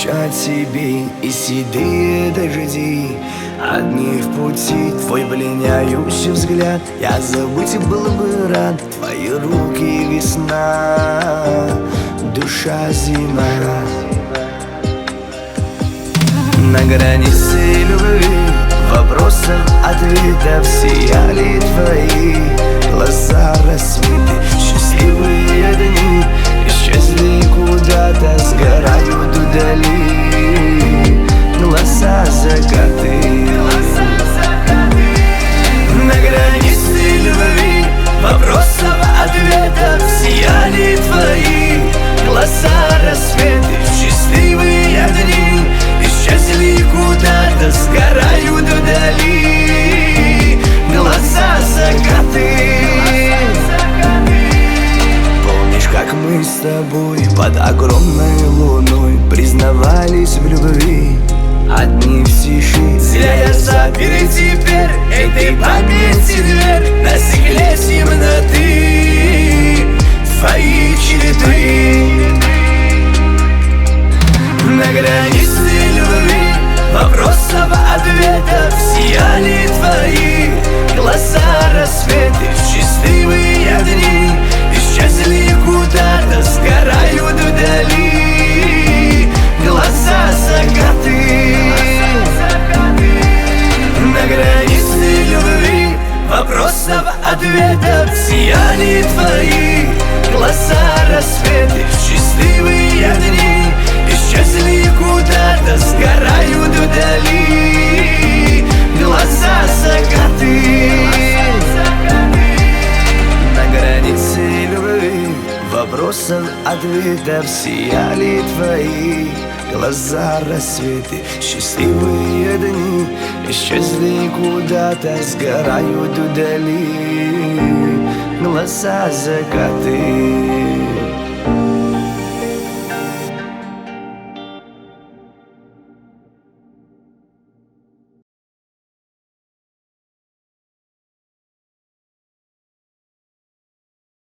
молчат себе и седые дожди. Одни в пути, твой пленяющий взгляд. Я забыть был бы рад, твои руки весна, душа зима. На границе любви, вопросов, ответов сияли твои глаза рассветы. Счастливые дни исчезли куда-то, сгорают вдали глаза закаты. На границе любви, вопросов, ответов сияли твои глаза рассветы. Счастливые дни исчезли куда-то, сгорают вдали глаза закаты. Помнишь, как мы с тобой под огромной луной признавались в любви? Одни в тиши. Зря я запер теперь этой памяти дверь. На стекле темноты твои черты. На границе любви, вопросов, ответов сияли твои глаза рассветы. Счастливые дни исчезли куда-то, сгорают вдали глаза закаты. На границе любви, вопросов, ответов сияли твои глаза рассветы. Счастливые дни исчезли куда-то, сгорают вдали глаза закаты. На границе любви, вопросов, ответов сияли твои глаза рассветы. Счастливые дни исчезли куда-то, сгорают вдали глаза закаты.